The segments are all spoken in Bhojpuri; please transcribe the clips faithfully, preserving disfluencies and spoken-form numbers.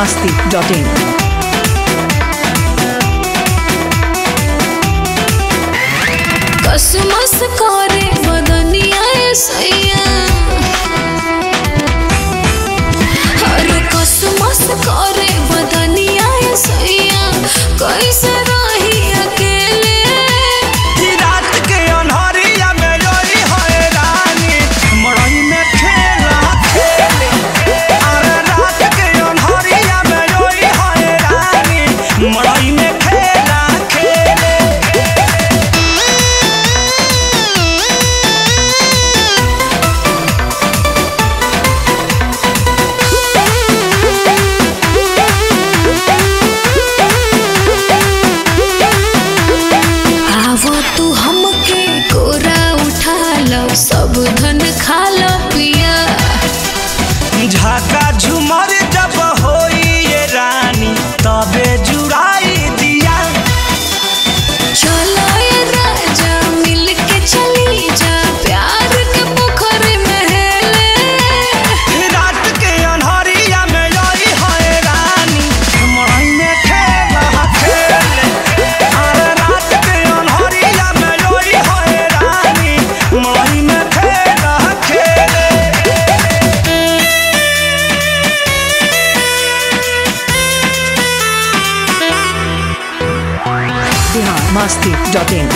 masti dot in. कसमस करे बदनिया सैया हर कसमस करे बदनिया सैया कैसे रही अकेले रात के अन्हरिया में रोई है रानी मड़ई में खेला खेले अरे रात के अन्हरिया में रोई है रानी मड़ई में खेला खेले तू हमके कोरा उठा लो सब धन खा लो पिया झाका झुमर जब होई ये रानी तबे जुड़ाई दिया चलो ये राजा मिल के चली जा प्यार के पोखर में हेले रात के अन्हरिया में रोई है रानी मड़ई में खेला खेले अरे रात के अन्हरिया में रोई है रानी मड़ई में खेला खेले Bihar masti dot in.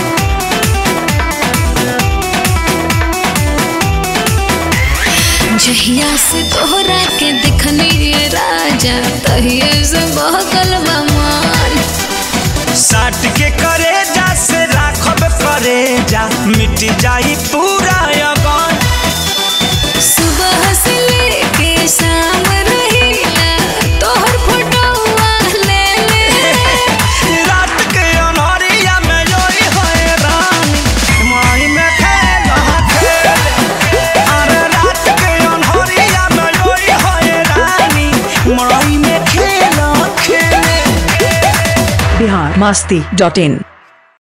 जहिया से तोहरा के दिखनी ये राजा तहिए से बहकल बमान साट के करे जा से राखब करे जा मिट जाई पूरा यौवन सुबह से लेके शाम रहीला तोहर फोटोवा ले ले रात के अन्हरिया में रोई है रानी मड़ई में खेला खेले अरे रात के अन्हरिया में रोई है रानी मड़ई में खेला खेले Bihar masti dot in.